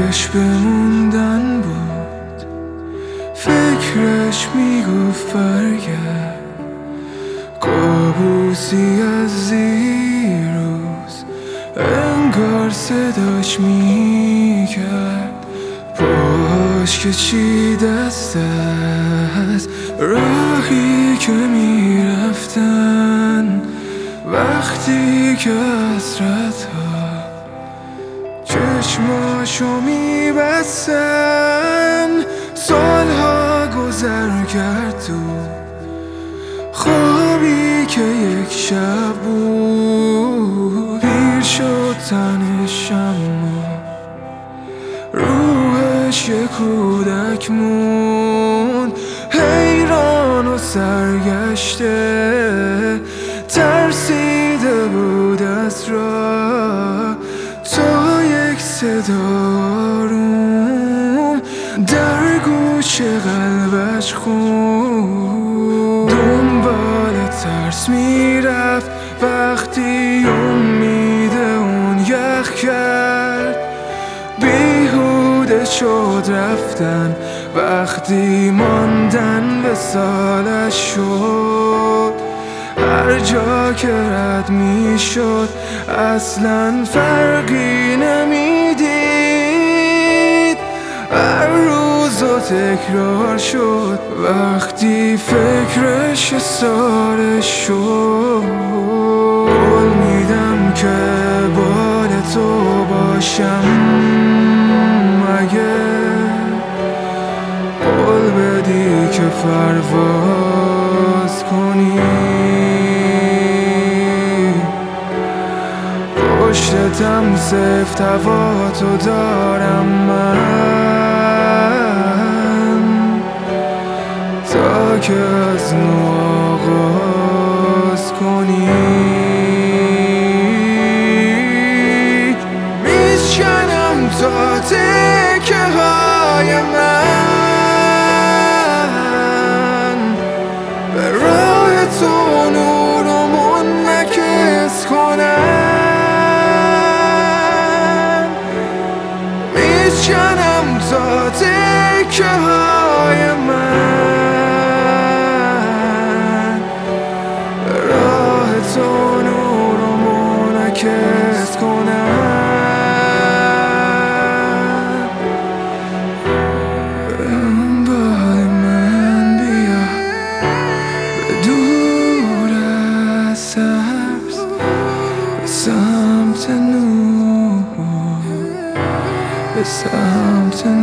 فکرش بموندن بود، فکرش میگفت برگرد. کابوسی از دیروز انگار صداش میکرد، پاش که چی دست از راهی که میرفتن. وقتی که حسرت ها چشماشو میبستن، سالها گذر کرد تو خوابی که یک شب بود. پیر شد تنش اما روحش یک کودک موند، حیران و سرگشته ترسیده بود از راه، تا یک صدا روم در گوش قلبش خوند. دنبال ترس میرفت وقتی امید اون یخ کرد، بیهوده شد رفتن وقتی ماندن به سالش شد. هر جا که رد میشد اصلا فرقی نمیدید، هر روز و تکرار شد وقتی فکرش سارش شد. قول میدم که بال تو باشم اگه قول بدی که پرواز کنی، پشتم سفت هوا تو دارم من، تا که از نو آغاز کنی. میشکنم تا تکه های من، به راه تو نور و منعکس کنم. میشکنم تا تکه های من، به راه تو نور و منعکس کنم. دنبال من بیا به دور از سبز، به سمت نور، به سمت